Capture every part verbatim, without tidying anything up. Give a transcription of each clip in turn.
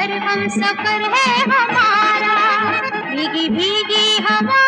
अगर हम सफर है हमारा, भीगी भीगी हवा।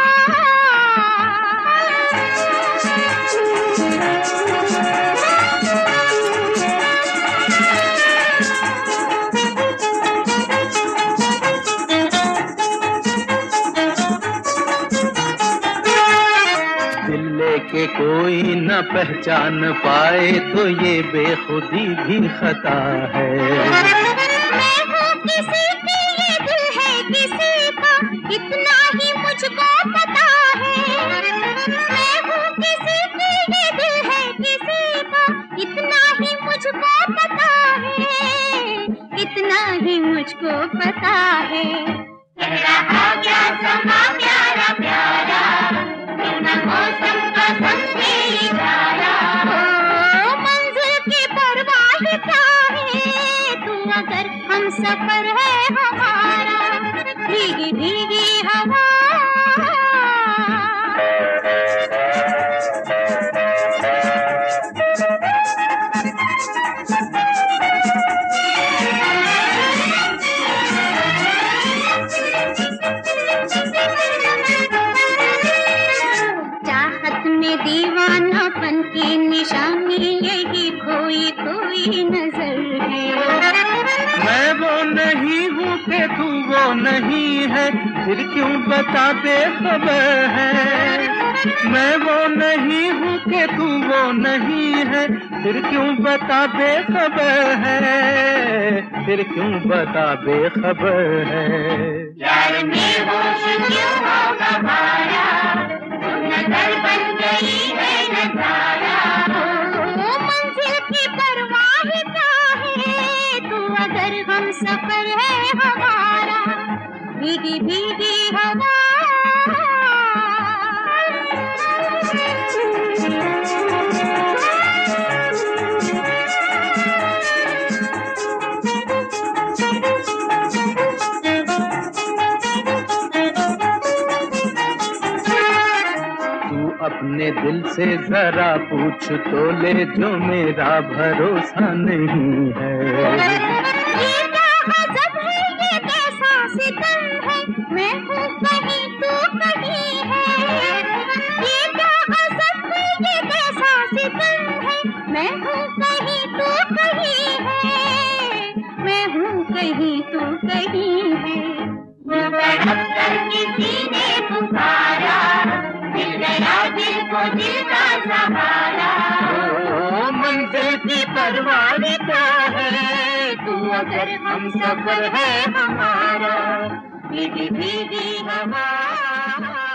के कोई न पहचान पाए तो ये बेखुदी भी खता है। मैं हूँ किसी की, ये दिल है किसी का, इतना ही मुझको पता है। मैं हूँ किसी की, ये दिल है किसी का, इतना ही मुझको पता है, इतना ही मुझको पता है। रहा क्या समा प्यारा प्यारा, मौसम का समझे इशारा। ओ मंजिल की परवाह क्या है, तू अगर हम सफर है हमारा, भीगी भीगी हवा। दीवानापन की निशानी यही खोई खोई नजर है। मैं वो नहीं हूँ कि तू वो नहीं है, फिर क्यों बता बेखबर है। मैं वो नहीं हूँ कि तू वो नहीं है, फिर क्यों बता बेखबर है, फिर क्यों बता बेखबर है। यार में होश क्यों होगा मारा, नजर बन गई है नजारा। ओ मंजिल की परवाह क्या है, तू अगर हम सफर है हमारा, भीगी भीगी हवा। अपने दिल से जरा पूछ तो ले, जो मेरा भरोसा नहीं है। ये क्या अजब है, ये कैसा सितम है, मैं हूँ कहीं तू कहीं है। ये क्या अजब है, ये कैसा सितम है, मैं हूँ कहीं तू कहीं है, मैं हूँ कहीं तू कहीं है। वो तड़प कर किसी ने पुकारा, मिल गया दिल को दिल का सहारा। ओ मंजिल की परवाह क्या है, तू अगर हम सफर है हमारा, भीगी भीगी हवा।